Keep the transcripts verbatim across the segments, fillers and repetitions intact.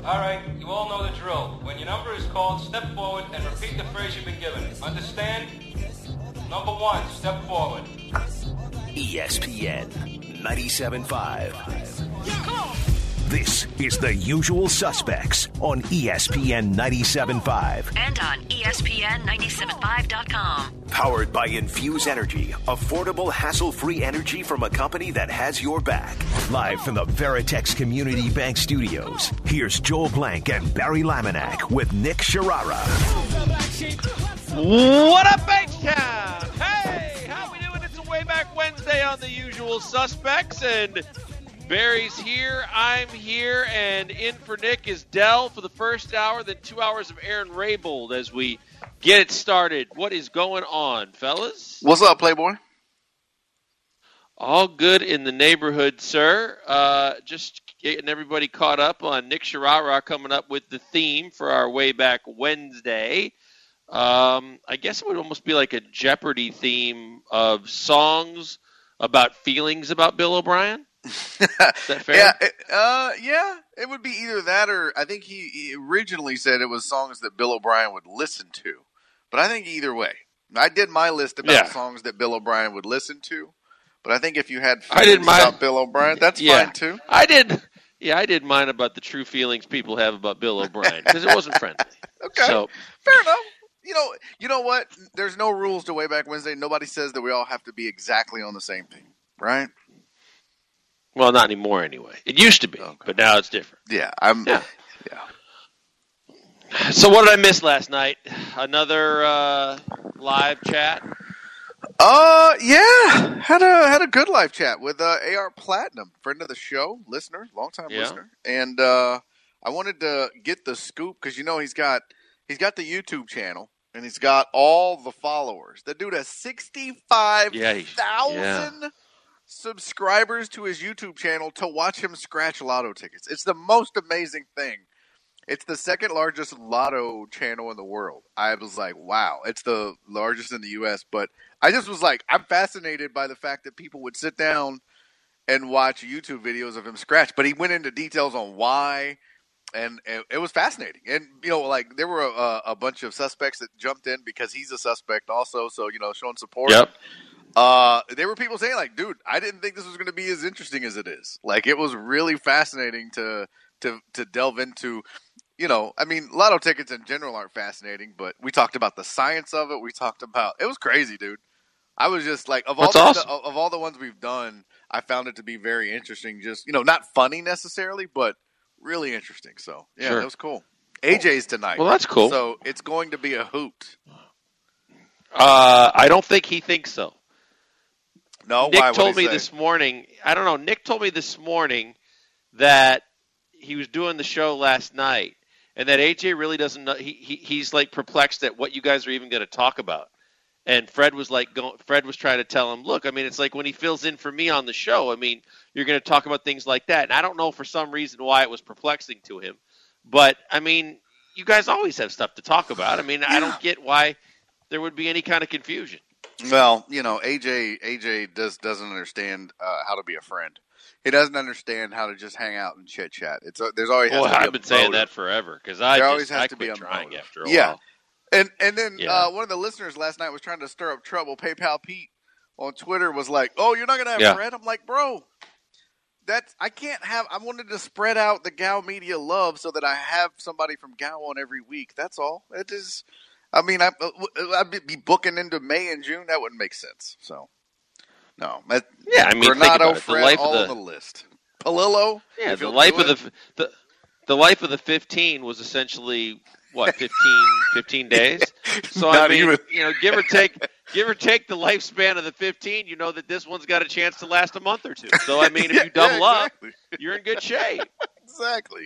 All right, you all know the drill. When your number is called, step forward and repeat the phrase you've been given. Understand? Number one, step forward. E S P N ninety-seven point five. This is The Usual Suspects on E S P N ninety-seven point five. And on E S P N ninety-seven point five dot com. Powered by Infuse Energy, affordable, hassle-free energy from a company that has your back. Live from the Veritex Community Bank Studios, here's Joel Blank and Barry Laminack with Nick Sharara. What up, H-Town? Hey, how we doing? It's a Way Back Wednesday on The Usual Suspects, and Barry's here, I'm here, and in for Nick is Dell for the first hour, then two hours of Aaron Raybold as we get it started. What is going on, fellas? What's up, Playboy? All good in the neighborhood, sir. Uh, just getting everybody caught up on Nick Sharara coming up with the theme for our Way Back Wednesday. Um, I guess it would almost be like a Jeopardy theme of songs about feelings about Bill O'Brien. Is that fair? yeah, it, uh, yeah, it would be either that or I think he, he originally said it was songs that Bill O'Brien would listen to. But I think either way. I did my list about yeah. songs that Bill O'Brien would listen to. But I think if you had I did feelings my, about Bill O'Brien, that's yeah, fine too. I did. Yeah, I did mine about the true feelings people have about Bill O'Brien because it wasn't friendly. Okay, so, fair enough. You know, you know what? There's no rules to Way Back Wednesday. Nobody says that we all have to be exactly on the same thing, right? Well, not anymore anyway. It used to be, okay. But now it's different. Yeah, I'm. Yeah. yeah. So what did I miss last night? Another uh, live chat. Uh, yeah, had a had a good live chat with uh, A R Platinum, friend of the show, listener, longtime yeah. listener, and uh, I wanted to get the scoop because you know he's got he's got the YouTube channel and he's got all the followers. The dude has sixty-five thousand. Yeah, yeah. subscribers to his YouTube channel to watch him scratch lotto tickets. It's the most amazing thing. It's the second largest lotto channel in the world. I was like, wow. It's the largest in the U S, but I just was like, I'm fascinated by the fact that people would sit down and watch YouTube videos of him scratch. But he went into details on why, and, and it was fascinating. And, you know, like there were a, a bunch of suspects that jumped in because he's a suspect also, so, you know, showing support. Yep. Uh, there were people saying like, dude, I didn't think this was going to be as interesting as it is. Like, it was really fascinating to, to, to delve into, you know, I mean, lotto tickets in general aren't fascinating, but we talked about the science of it. We talked about, it was crazy, dude. I was just like, of all That's the, awesome. of, of all the ones we've done, I found it to be very interesting. Just, you know, not funny necessarily, but really interesting. So yeah, sure. That was cool. A J's tonight. Well, that's cool. So it's going to be a hoot. Uh, I don't think he thinks so. No, Nick why? told me say? this morning. I don't know. Nick told me this morning that he was doing the show last night, and that A J really doesn't know. He, he he's like perplexed at what you guys are even going to talk about. And Fred was like, go, Fred was trying to tell him, look, I mean, it's like when he fills in for me on the show. I mean, you're going to talk about things like that, and I don't know for some reason why it was perplexing to him, but I mean, you guys always have stuff to talk about. I mean, yeah. I don't get why there would be any kind of confusion. Well, you know, A J A J does doesn't understand uh, how to be a friend. He doesn't understand how to just hang out and chit chat. It's a, there's always well, has to be I've a been motive. saying that forever because I there just, always has I to be a trying motive. after a yeah. while. And and then yeah. uh, one of the listeners last night was trying to stir up trouble. PayPal Pete on Twitter was like, "Oh, you're not gonna have yeah. Fred?" I'm like, "Bro, that's I can't have. I wanted to spread out the Gow Media love so that I have somebody from Gow on every week. That's all. It is. I mean, I, I'd be booking into May and June. That wouldn't make sense. So, no. That, yeah, I mean, Renato, think Fred, about it. The life all of the, on the list. Palillo. Yeah, the life of the, the the life of the fifteen was essentially what fifteen, fifteen days. So I mean, even. you know, give or take, give or take the lifespan of the fifteen. You know that this one's got a chance to last a month or two. So I mean, if you double yeah, exactly. up, you're in good shape. Exactly.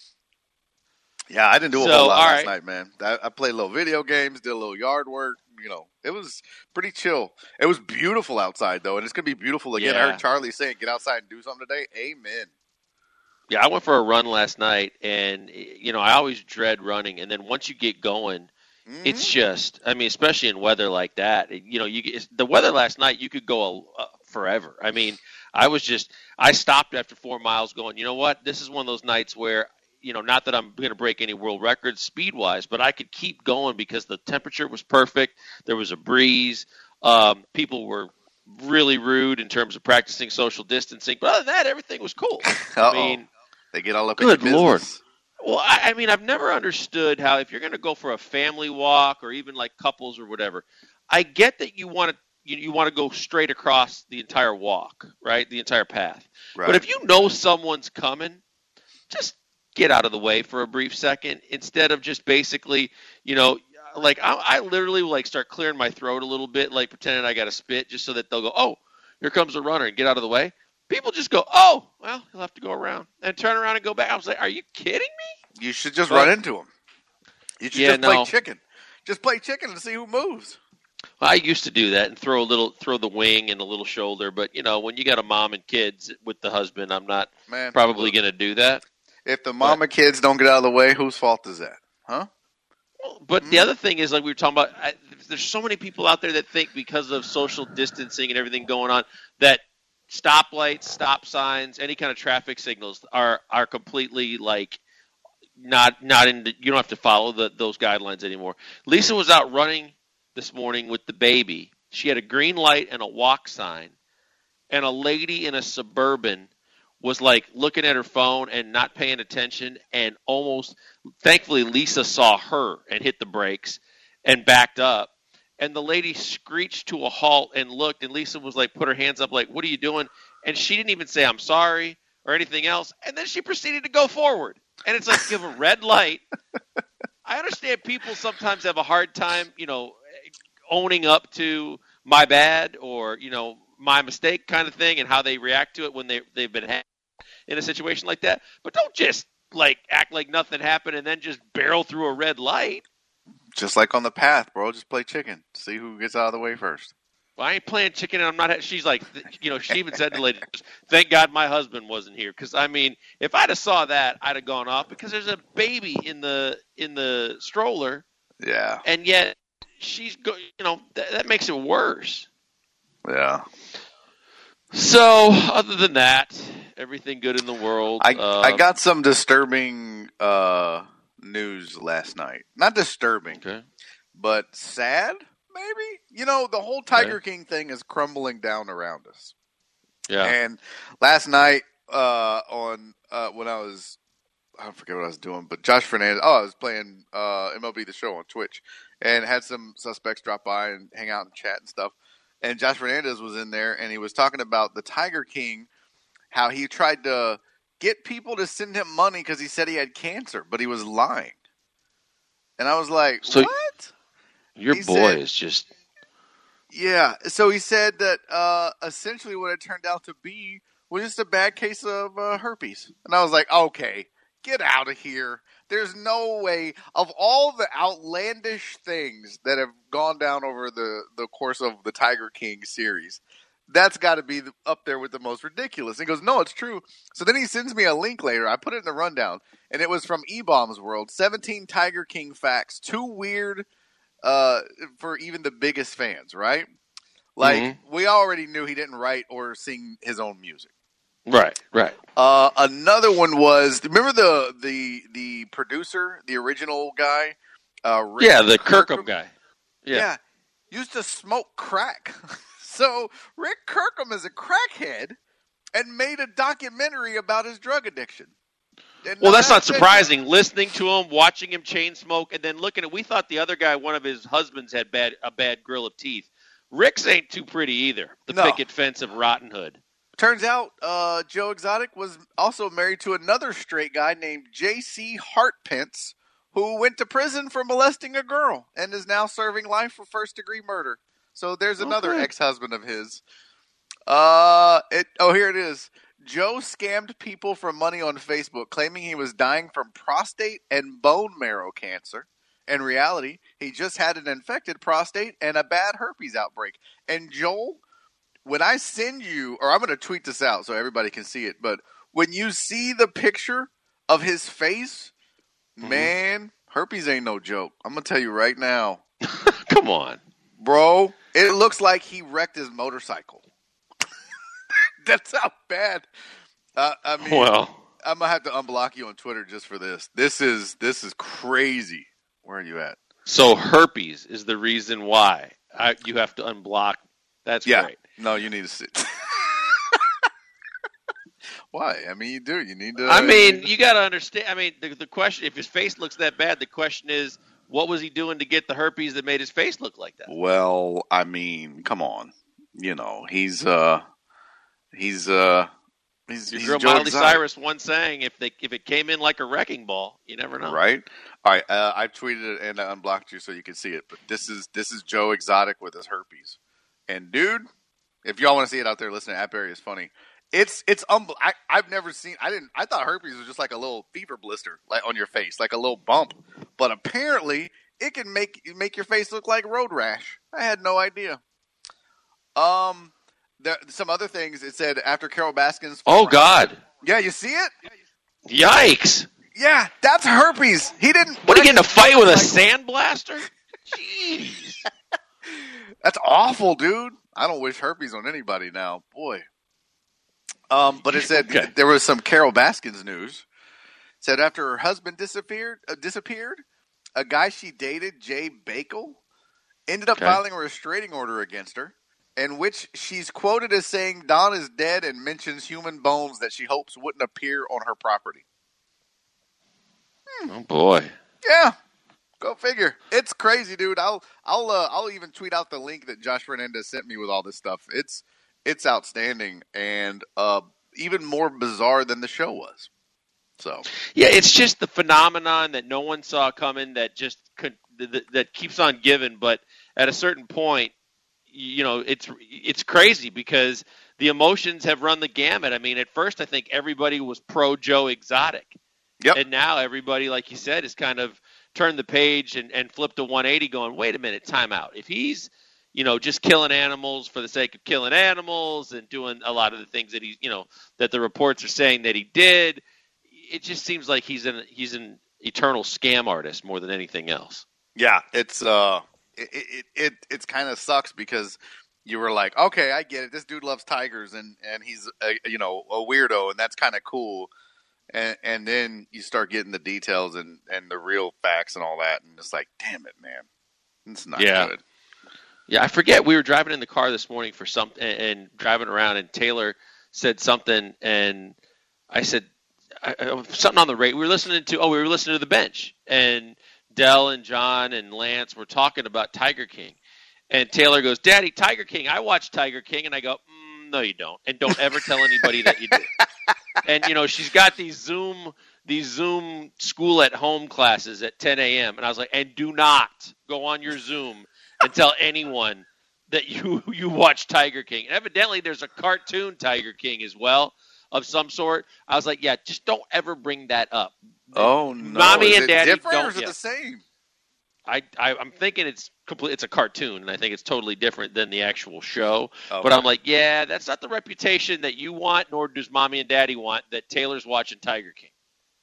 Yeah, I didn't do a so, whole lot last right. night, man. I, I played a little video games, did a little yard work. You know, it was pretty chill. It was beautiful outside, though, and it's going to be beautiful again. Yeah. I heard Charlie saying, get outside and do something today. Amen. Yeah, I went for a run last night, and, you know, I always dread running. And then once you get going, mm-hmm. it's just, I mean, especially in weather like that, you know, you get, the weather last night, you could go uh, forever. I mean, I was just, I stopped after four miles going, you know what, this is one of those nights where you know, not that I'm going to break any world records speed-wise, but I could keep going because the temperature was perfect. There was a breeze. Um, people were really rude in terms of practicing social distancing. But other than that, everything was cool. Uh-oh. I mean, they get all up good in your Lord. business. Well, I, I mean, I've never understood how if you're going to go for a family walk or even like couples or whatever, I get that you want to you, you want to go straight across the entire walk, right? The entire path. Right. But if you know someone's coming, just get out of the way for a brief second instead of just basically, you know, like I, I literally will like start clearing my throat a little bit, like pretending I got to spit just so that they'll go, oh, here comes a runner and get out of the way. People just go, oh, well, he'll have to go around and turn around and go back. I was like, are you kidding me? You should just but, run into him. You should yeah, just play no. chicken. Just play chicken and see who moves. I used to do that and throw a little, throw the wing and a little shoulder. But, you know, when you got a mom and kids with the husband, I'm not Man, probably going to do that. If the mom but, and kids don't get out of the way, whose fault is that? Huh? But the other thing is, like we were talking about, I, there's so many people out there that think because of social distancing and everything going on that stoplights, stop signs, any kind of traffic signals are are completely like not not in. The, you don't have to follow the, those guidelines anymore. Lisa was out running this morning with the baby. She had a green light and a walk sign, and a lady in a Suburban was like looking at her phone and not paying attention and almost, thankfully Lisa saw her and hit the brakes and backed up. And the lady screeched to a halt and looked, and Lisa was like, put her hands up like, what are you doing? And she didn't even say, I'm sorry or anything else. And then she proceeded to go forward. And it's like, give a red light. I understand people sometimes have a hard time, you know, owning up to my bad or, you know, my mistake kind of thing and how they react to it when they, they've been ha- in a situation like that. But don't just, like, act like nothing happened and then just barrel through a red light. Just like on the path, bro. Just play chicken. See who gets out of the way first. Well, I ain't playing chicken, and I'm not. She's like, you know, she even said to the lady, thank God my husband wasn't here. Because, I mean, if I'd have saw that, I'd have gone off because there's a baby in the in the stroller. Yeah. And yet she's, go, you know, th- that makes it worse. Yeah. So, other than that, everything good in the world. I uh, I got some disturbing uh, news last night. Not disturbing, okay. but sad, maybe? You know, the whole Tiger okay. King thing is crumbling down around us. Yeah. And last night, uh, on uh, when I was, I forget what I was doing, but Josh Fernandez, oh, I was playing uh, M L B The Show on Twitch and had some suspects drop by and hang out and chat and stuff. And Josh Fernandez was in there, and he was talking about the Tiger King, how he tried to get people to send him money because he said he had cancer, but he was lying. And I was like, so what? Your he boy said, is just... Yeah. So he said that uh, essentially what it turned out to be was just a bad case of uh, herpes. And I was like, okay, get out of here. There's no way, of all the outlandish things that have gone down over the, the course of the Tiger King series, that's got to be up there with the most ridiculous. And he goes, no, it's true. So then he sends me a link later. I put it in the rundown, and it was from E-Bomb's World, seventeen Tiger King facts, too weird uh, for even the biggest fans, right? Like, mm-hmm. we already knew he didn't write or sing his own music. Right, right. Uh, another one was, remember the the the producer, the original guy? Uh, Rick yeah, the Kirkham, Kirkham guy. Yeah. yeah, used to smoke crack. So Rick Kirkham is a crackhead and made a documentary about his drug addiction. And well, that's not it. surprising. Listening to him, watching him chain smoke, and then looking at, we thought the other guy, one of his husbands, had bad a bad grill of teeth. Rick's ain't too pretty either. The no. picket fence of Rotten Hood. Turns out uh, Joe Exotic was also married to another straight guy named J C Hartpence, who went to prison for molesting a girl and is now serving life for first-degree murder. So there's another okay. ex-husband of his. Uh, it, oh, here it is. Joe scammed people for money on Facebook, claiming he was dying from prostate and bone marrow cancer. In reality, he just had an infected prostate and a bad herpes outbreak. And Joel, when I send you, or I'm going to tweet this out so everybody can see it, but when you see the picture of his face, mm-hmm. man, herpes ain't no joke. I'm going to tell you right now. Come on. Bro, it looks like he wrecked his motorcycle. That's how bad. Uh, I mean, well, I'm gonna have to unblock you on Twitter just for this. This is this is crazy. Where are you at? So herpes is the reason why I, you have to unblock. That's yeah. great. No, you need to sit. Why? I mean, you do. You need to. I mean, you got to understand. I mean, the, the question, if his face looks that bad, the question is, what was he doing to get the herpes that made his face look like that? Well, I mean, come on. You know, he's, uh, he's, uh, he's, Your he's girl Joe Miley Exotic. Cyrus once saying, if they, if it came in like a wrecking ball, you never know. Right? All right. Uh, I tweeted it and I unblocked you so you can see it. But this is, this is Joe Exotic with his herpes. And dude, if y'all want to see it out there, listen to At Barry is funny. It's it's um I I've never seen I didn't I thought herpes was just like a little fever blister like on your face, like a little bump. But apparently it can make make your face look like road rash. I had no idea. Um there some other things it said after Carol Baskin's Oh God. Yeah, you see it? Yikes. Yeah, that's herpes. He didn't What are you getting a fight with a sandblaster? Jeez. That's awful, dude. I don't wish herpes on anybody now. Boy. Um, but it said okay. There was some Carol Baskins news. It said after her husband disappeared, uh, disappeared, a guy she dated, Jay Bakel, ended up okay. filing a restraining order against her, in which she's quoted as saying Don is dead and mentions human bones that she hopes wouldn't appear on her property. Hmm. Oh boy! Yeah, go figure. It's crazy, dude. I'll I'll uh, I'll even tweet out the link that Josh Fernandez sent me with all this stuff. It's It's outstanding and uh, even more bizarre than the show was. So yeah, it's just the phenomenon that no one saw coming that just could, that, that keeps on giving. But at a certain point, you know, it's it's crazy because the emotions have run the gamut. I mean, at first, I think everybody was pro Joe Exotic, yep. and now everybody, like you said, has kind of turned the page and, and flipped a one eighty, going, wait a minute, time out. If he's you know, just killing animals for the sake of killing animals and doing a lot of the things that he, you know, that the reports are saying that he did. It just seems like he's an he's an eternal scam artist more than anything else. Yeah, it's uh, it it it, it kind of sucks because you were like, okay, I get it. This dude loves tigers and and he's a, you know a weirdo and that's kind of cool. And and then you start getting the details and and the real facts and all that, and it's like, damn it, man, it's not yeah. good. Yeah, I forget. We were driving in the car this morning for something and, and driving around, and Taylor said something, and I said I, I, something on the radio. We were listening to oh, we were listening to The Bench, and Dell and John and Lance were talking about Tiger King, and Taylor goes, "Daddy, Tiger King. I watch Tiger King," and I go, mm, "No, you don't, and don't ever tell anybody that you do." And you know, she's got these Zoom these Zoom school at home classes at ten a.m. and I was like, "And do not go on your Zoom and tell anyone that you you watch Tiger King." And evidently, there's a cartoon Tiger King as well of some sort. I was like, "Yeah, just don't ever bring that up." Oh no! Mommy is and it Daddy different don't. Or is it yeah. the same? I, I I'm thinking it's complete. It's a cartoon, and I think it's totally different than the actual show. Okay. But I'm like, yeah, that's not the reputation that you want, nor does Mommy and Daddy want that Taylor's watching Tiger King.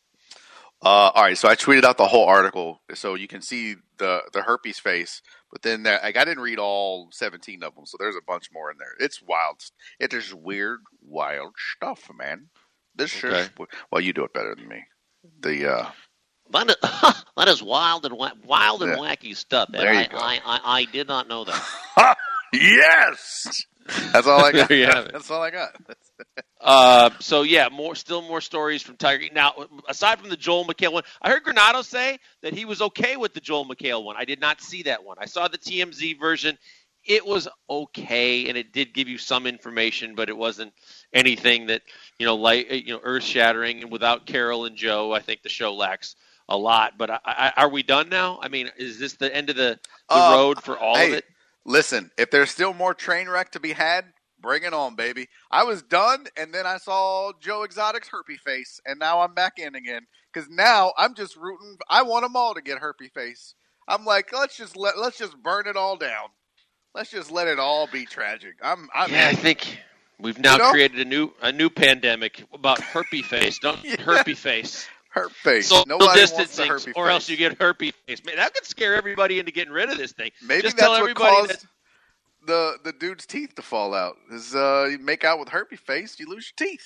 Uh, all right, so I tweeted out the whole article, so you can see the the herpes face. But then there, like, I didn't read all seventeen of them, so there's a bunch more in there. It's wild. It's just weird, wild stuff, man. This okay. is well, you do it better than me. The uh, That is, that is wild and wild and yeah. wacky stuff. There you I, go. I, I, I did not know that. Yes, that's all I got. There you have it. That's all I got. uh, so yeah, more still more stories from Tiger. Now, aside from the Joel McHale one, I heard Granado say that he was okay with the Joel McHale one. I did not see that one. I saw the T M Z version. It was okay, and it did give you some information, but it wasn't anything that you know, like you know, earth shattering. And without Carol and Joe, I think the show lacks a lot. But I, I, are we done now? I mean, is this the end of the, the uh, road for all hey, of it? Listen, if there's still more train wreck to be had, bring it on, baby. I was done, and then I saw Joe Exotic's herpy face, and now I'm back in again. Because now I'm just rooting. I want them all to get herpy face. I'm like, let's just let let's just burn it all down. Let's just let it all be tragic. I'm. I'm yeah, I think we've now you know? created a new a new pandemic about herpy face. Don't yeah. herpy face. Herp face. Social Nobody distancing, wants the herpy or face. else you get herpy face. Man, that could scare everybody into getting rid of this thing. Maybe Just that's tell what everybody caused that, the the dude's teeth to fall out. Is uh, you make out with herpy face, you lose your teeth.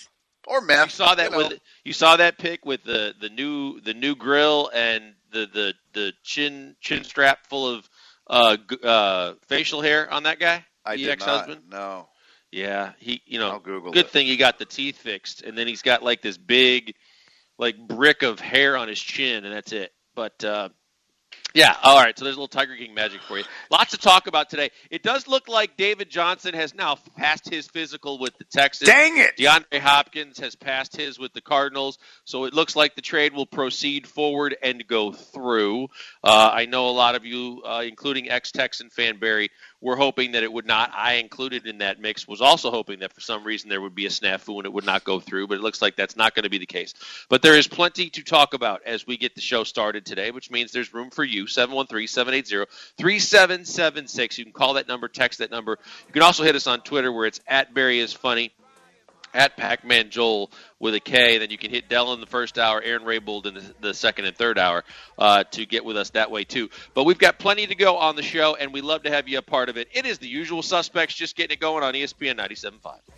or meth. You saw that you know. with you saw that pic with the, the new the new grill and the, the, the chin chin strap full of uh, uh, facial hair on that guy. I the did ex-husband. not. No. Yeah, he you know I'll Google good it. thing he got the teeth fixed, and then he's got like this big like brick of hair on his chin, and that's it. But uh, yeah, all right. So there's a little Tiger King magic for you. Lots to talk about today. It does look like David Johnson has now passed his physical with the Texans. Dang it! DeAndre Hopkins has passed his with the Cardinals. So it looks like the trade will proceed forward and go through. Uh, I know a lot of you, uh, including ex-Texan fan Barry, were hoping that it would not. I, included in that mix, was also hoping that for some reason there would be a snafu and it would not go through, but it looks like that's not going to be the case. But there is plenty to talk about as we get the show started today, which means there's room for you, seven one three, seven eight zero, three seven seven six. You can call that number, text that number. You can also hit us on Twitter where it's at Barry is Funny, at Pac-Man Joel with a K. Then you can hit Dell in the first hour, Aaron Raybould in the, the second and third hour uh, to get with us that way too. But we've got plenty to go on the show, and we'd love to have you a part of it. It is the usual suspects, just getting it going on E S P N ninety-seven point five.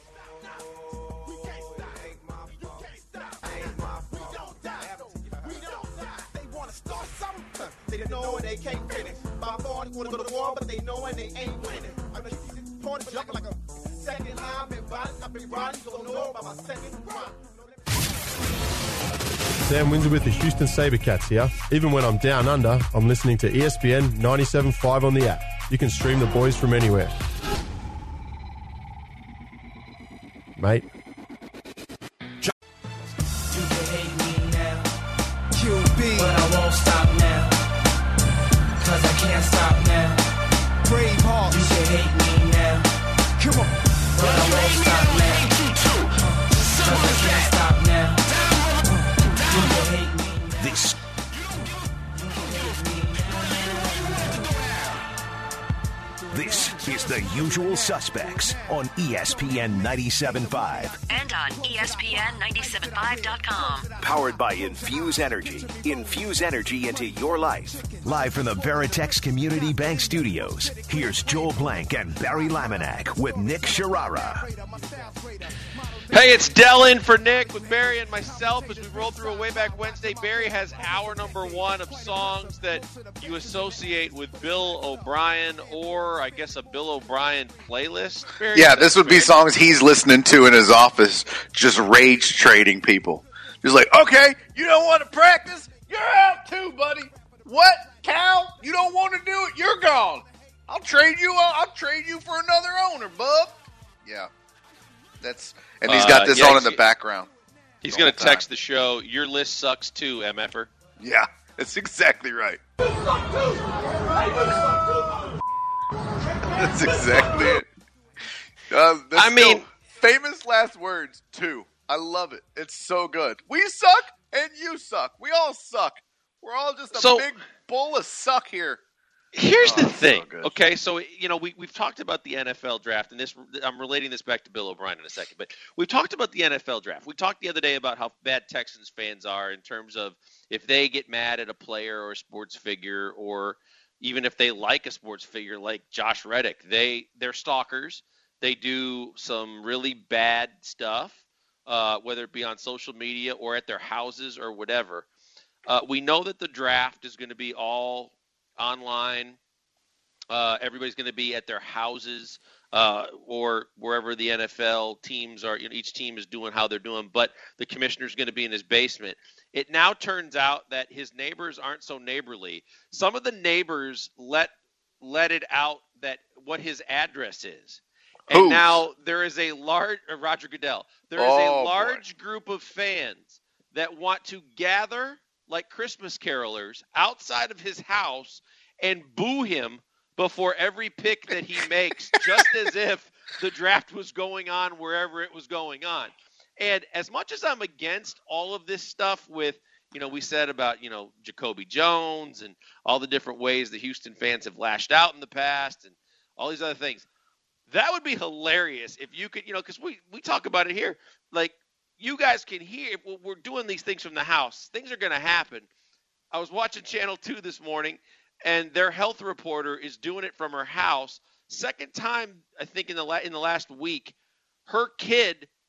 They don't know they can't finish. My boys want to go to war, but they know and they ain't winning. I'm just point jumping like a second line. I've been riding, I've been riding, so know about my second run. Sam Windsor with the Houston Sabercats here. Even when I'm down under, I'm listening to E S P N ninety-seven point five on the app. You can stream the boys from anywhere. Mate. You can hate me now, Q B, but I won't stop now. Cause I can't stop now. Brave heart. You can hate me now. Come on. But I won't stop now. Cause I can't stop now. You can hate me now. This. This is The Usual Suspects on E S P N ninety-seven point five. And on E S P N ninety-seven point five dot com. Powered by Infuse Energy. Infuse energy into your life. Live from the Veritex Community Bank Studios, here's Joel Blank and Barry Laminack with Nick Sharara. Hey, it's Dell in for Nick with Barry and myself as we roll through a Way Back Wednesday. Barry has hour number one of songs that you associate with Bill O'Brien, or I guess a Bill O'Brien playlist. Barry, yeah, this would be songs he's listening to in his office, just rage trading people. Just like, okay, you don't want to practice? You're out too, buddy. What, Cal? You don't want to do it? You're gone. I'll trade you. I'll trade you for another owner, bub. Yeah, that's. And he's got this uh, yeah, on in the background. He's going to text the show, your list sucks too, M F R. Yeah, that's exactly right. That's exactly it. Uh, that's I mean, famous last words, too. I love it. It's so good. We suck, and you suck. We all suck. We're all just a so, big bowl of suck here. Here's oh, the thing, so okay? So, you know, we, we've talked about the N F L draft, and this I'm relating this back to Bill O'Brien in a second, but we've talked about the N F L draft. We talked the other day about how bad Texans fans are in terms of if they get mad at a player or a sports figure, or even if they like a sports figure like Josh Reddick, they, they're stalkers. They do some really bad stuff, uh, whether it be on social media or at their houses or whatever. Uh, we know that the draft is going to be all online. Uh, everybody's going to be at their houses uh, or wherever the N F L teams are. You know, each team is doing how they're doing, but the commissioner's going to be in his basement. It now turns out that his neighbors aren't so neighborly. Some of the neighbors let let it out that what his address is. And Who's? Now there is a large uh, Roger Goodell. There is oh, a large boy. group of fans that want to gather like Christmas carolers outside of his house and boo him before every pick that he makes, just as if the draft was going on wherever it was going on. And as much as I'm against all of this stuff with, you know, we said about, you know, Jacoby Jones and all the different ways the Houston fans have lashed out in the past and all these other things, that would be hilarious if you could, you know, because we, we talk about it here, like, you guys can hear, we're doing these things from the house. Things are going to happen. I was watching Channel two this morning, and their health reporter is doing it from her house. Second time, I think, in the la- in the last week, her kid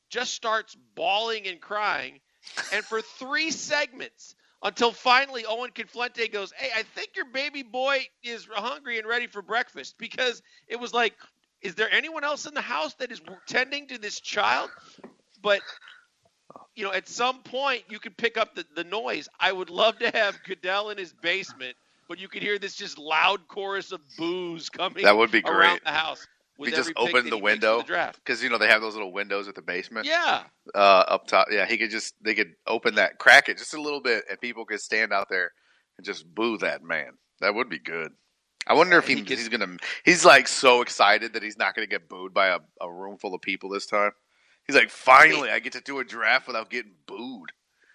just starts bawling and crying. And for three segments, until finally Owen Conflente goes, hey, I think your baby boy is hungry and ready for breakfast. Because it was like, is there anyone else in the house that is tending to this child? But, you know, at some point you could pick up the, the noise. I would love to have Goodell in his basement, but you could hear this just loud chorus of boos coming that would be great. Around the house. We just open the window because, you know, they have those little windows at the basement. Yeah. Uh, up top. Yeah, he could just, they could open that, crack it just a little bit, and people could stand out there and just boo that man. That would be good. I wonder if he, he could, he's going to, he's like so excited that he's not going to get booed by a, a room full of people this time. He's like, finally, I get to do a draft without getting booed.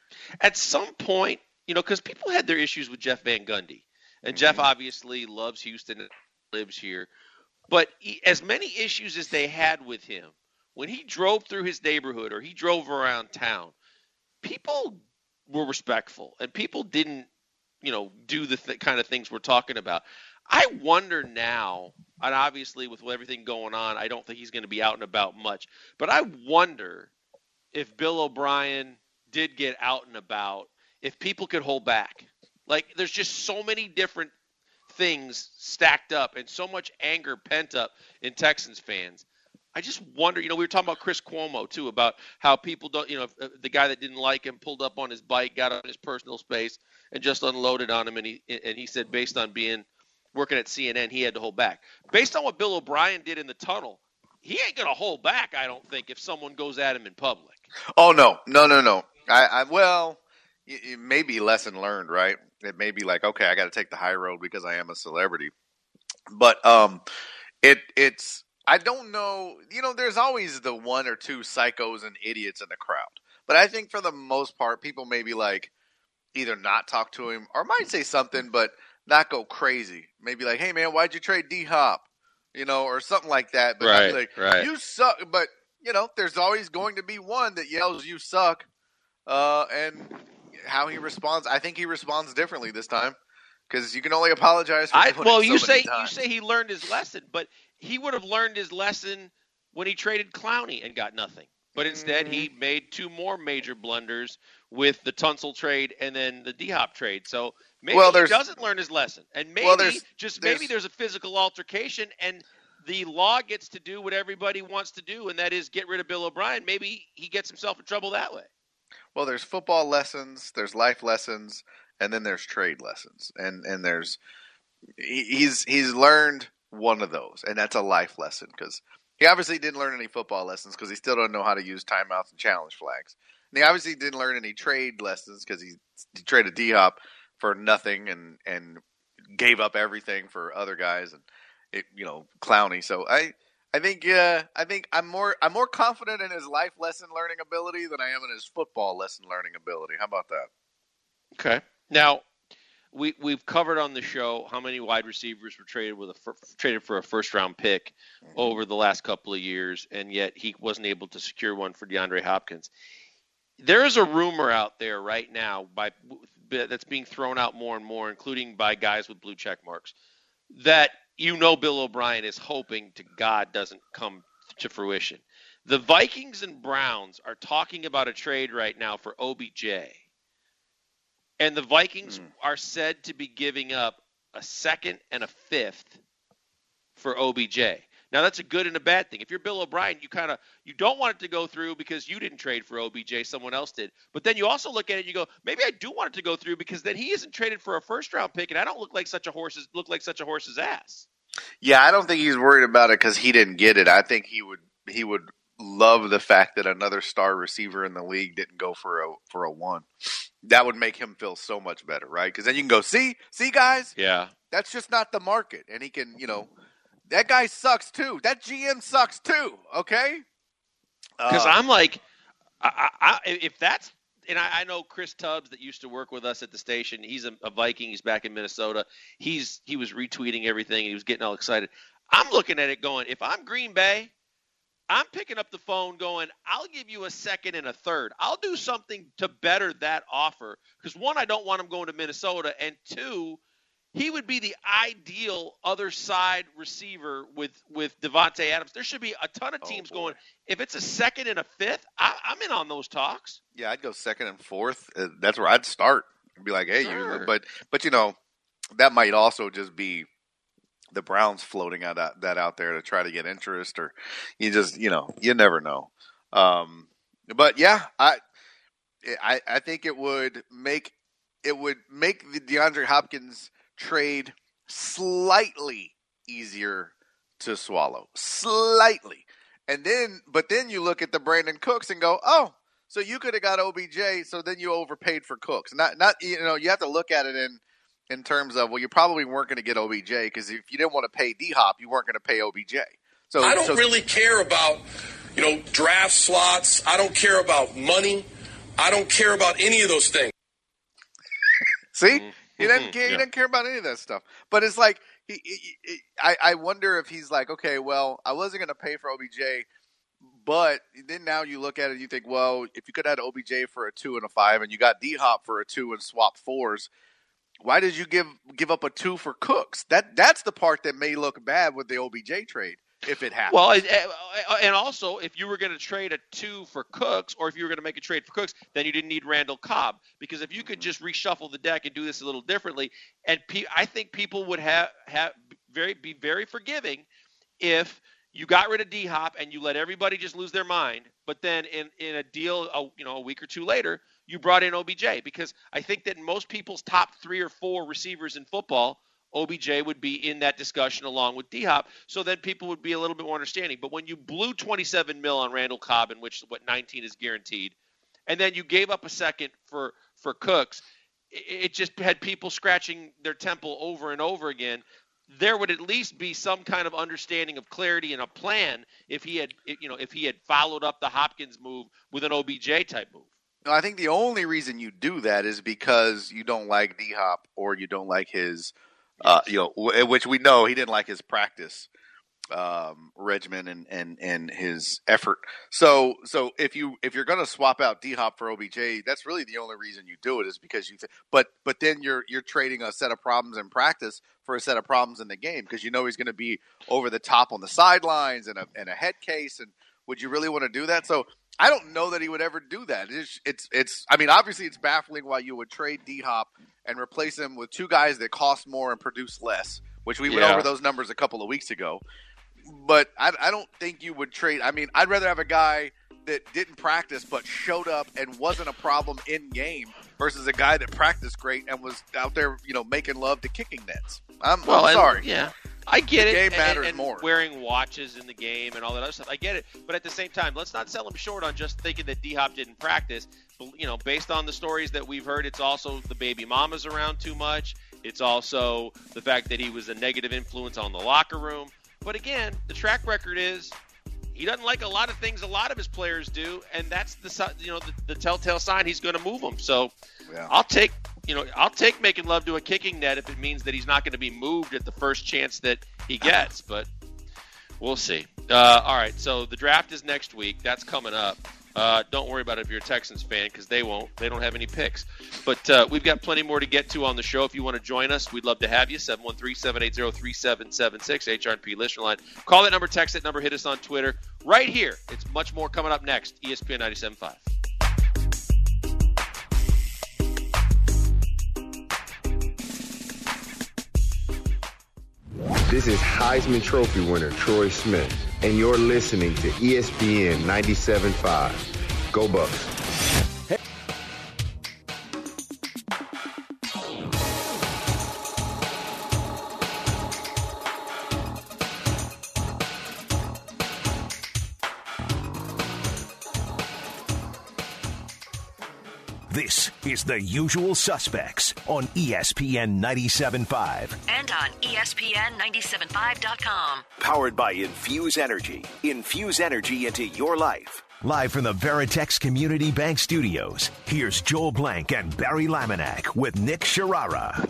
At some point, you know, because people had their issues with Jeff Van Gundy. And mm-hmm. Jeff obviously loves Houston and lives here. But he, as many issues as they had with him, when he drove through his neighborhood or he drove around town, people were respectful and people didn't, you know, do the th- kind of things we're talking about. I wonder now, and obviously with everything going on, I don't think he's going to be out and about much, but I wonder if Bill O'Brien did get out and about, if people could hold back. Like, there's just so many different things stacked up and so much anger pent up in Texans fans. I just wonder, you know, we were talking about Chris Cuomo too, about how people don't, you know, the guy that didn't like him pulled up on his bike, got on his personal space and just unloaded on him. And he, and he said, based on being working at C N N, he had to hold back. Based on what Bill O'Brien did in the tunnel, he ain't going to hold back, I don't think, if someone goes at him in public. Oh, no, no, no, no. I, I well, it, it may be lesson learned, right? It may be like, okay, I got to take the high road because I am a celebrity. But um, it it's I don't know. You know, there's always the one or two psychos and idiots in the crowd. But I think for the most part, people maybe like either not talk to him or might say something, but not go crazy. Maybe like, hey, man, why'd you trade D-Hop? You know, or something like that. But right, like, right. You suck. But, you know, there's always going to be one that yells, you suck. Uh, and how he responds, I think he responds differently this time because you can only apologize for I, doing well, it so you say times. you say he learned his lesson, but he would have learned his lesson when he traded Clowney and got nothing. But instead, mm-hmm. he made two more major blunders with the Tunsil trade and then the D-Hop trade. So maybe well, he doesn't learn his lesson, and maybe well, there's, just there's, maybe there's a physical altercation, and the law gets to do what everybody wants to do, and that is get rid of Bill O'Brien. Maybe he gets himself in trouble that way. Well, there's football lessons, there's life lessons, and then there's trade lessons, and and there's he's he's learned one of those, and that's a life lesson because he obviously didn't learn any football lessons because he still don't know how to use timeouts and challenge flags. And he obviously didn't learn any trade lessons because he, he traded D-Hop for nothing and and gave up everything for other guys and it, you know Clowney. So I. I think uh, I think I'm more I'm more confident in his life lesson learning ability than I am in his football lesson learning ability. How about that? Okay. Now we we've covered on the show how many wide receivers were traded with a fir- traded for a first round pick mm-hmm. over the last couple of years, and yet he wasn't able to secure one for DeAndre Hopkins. There is a rumor out there right now by that's being thrown out more and more, including by guys with blue check marks, that you know Bill O'Brien is hoping to God doesn't come to fruition. The Vikings and Browns are talking about a trade right now for O B J. And the Vikings mm. are said to be giving up a second and a fifth for O B J. Now, that's a good and a bad thing. If you're Bill O'Brien, you kind of you don't want it to go through because you didn't trade for O B J, someone else did. But then you also look at it and you go, maybe I do want it to go through because then he isn't traded for a first round pick, and I don't look like such a horse's look like such a horse's ass. Yeah, I don't think he's worried about it because he didn't get it. I think he would he would love the fact that another star receiver in the league didn't go for a for a one. That would make him feel so much better, right? Because then you can go, see, see, guys, yeah, that's just not the market, and he can, you know. That guy sucks too. That G M sucks too. Okay. Because uh, I'm like, I, I, if that's, and I, I know Chris Tubbs that used to work with us at the station. He's a, a Viking. He's back in Minnesota. He's he was retweeting everything. He was getting all excited. I'm looking at it going, if I'm Green Bay, I'm picking up the phone going, I'll give you a second and a third. I'll do something to better that offer. Because one, I don't want him going to Minnesota, and two, he would be the ideal other side receiver with, with Devontae Adams. There should be a ton of teams oh, going, if it's a second and a fifth, I, I'm in on those talks. Yeah, I'd go second and fourth. That's where I'd start. I'd be like, hey, sure. you, but, but, you know, that might also just be the Browns floating out that, that out there to try to get interest, or you just, you know, you never know. Um, but yeah, I, I, I think it would make, it would make the DeAndre Hopkins trade slightly easier to swallow, slightly. And then, but then you look at the Brandon Cooks and go, oh, so you could have got O B J. So then you overpaid for Cooks. Not, not, you know, you have to look at it in, in terms of, well, you probably weren't going to get O B J because if you didn't want to pay D-Hop, you weren't going to pay O B J. So I don't so, really care about, you know, draft slots. I don't care about money. I don't care about any of those things. See, he doesn't care. Yeah. He doesn't care about any of that stuff. But it's like, he, he, he, I, I wonder if he's like, okay, well, I wasn't going to pay for O B J, but then now you look at it, and you think, well, if you could have had O B J for a two and a five, and you got D-Hop for a two and swap fours, why did you give give up a two for Cooks? That that's the part that may look bad with the O B J trade. If it happens. Well, and also, if you were going to trade a two for Cooks, or if you were going to make a trade for Cooks, then you didn't need Randall Cobb. Because if you could just reshuffle the deck and do this a little differently, and pe- I think people would have, have very be very forgiving if you got rid of D-Hop and you let everybody just lose their mind, but then in, in a deal, a, you know, a week or two later, you brought in O B J. Because I think that in most people's top three or four receivers in football, O B J would be in that discussion along with D-Hop, so then people would be a little bit more understanding. But when you blew twenty-seven mil on Randall Cobb, in which what nineteen is guaranteed, and then you gave up a second for, for Cooks, it, it just had people scratching their temple over and over again. There would at least be some kind of understanding of clarity and a plan if he had, you know, if he had followed up the Hopkins move with an O B J type move. No, I think the only reason you do that is because you don't like D-Hop or you don't like his. Uh, you know, which we know he didn't like his practice um, regimen and, and, and his effort. So so if you if you're going to swap out D-Hop for O B J, that's really the only reason you do it is because you. Th- but but then you're you're trading a set of problems in practice for a set of problems in the game because you know he's going to be over the top on the sidelines and a and a head case. And would you really want to do that? So I don't know that he would ever do that. It's it's it's. I mean, obviously it's baffling why you would trade D-Hop and replace him with two guys that cost more and produce less, which we went yeah. over those numbers a couple of weeks ago. But I, I don't think you would trade. I mean, I'd rather have a guy that didn't practice but showed up and wasn't a problem in game versus a guy that practiced great and was out there, you know, making love to kicking nets. I'm, well, I'm sorry. And, yeah. I get the it. Game matters and, and more. Wearing watches in the game and all that other stuff. I get it. But at the same time, let's not sell him short on just thinking that D-Hop didn't practice. You know, based on the stories that we've heard, it's also the baby mama's around too much. It's also the fact that he was a negative influence on the locker room. But again, the track record is he doesn't like a lot of things a lot of his players do, and that's the you know the, the telltale sign he's going to move them. So yeah. I'll take you know I'll take making love to a kicking net if it means that he's not going to be moved at the first chance that he gets. But we'll see. Uh, all right, so the draft is next week. That's coming up. Uh, don't worry about it if you're a Texans fan because they won't. They don't have any picks. But uh, we've got plenty more to get to on the show. If you want to join us, we'd love to have you. seven one three, seven eight zero, three seven seven six, H R and P listener line. Call that number, text that number, hit us on Twitter. Right here. It's much more coming up next. E S P N ninety-seven point five. This is Heisman Trophy winner Troy Smith, and you're listening to E S P N ninety-seven point five. Go Bucks. Hey. This is The Usual Suspects on E S P N ninety-seven point five. And on E S P N ninety-seven point five dot com. Powered by Infuse Energy. Infuse energy into your life. Live from the Veritex Community Bank Studios, here's Joel Blank and Barry Laminack with Nick Sharara.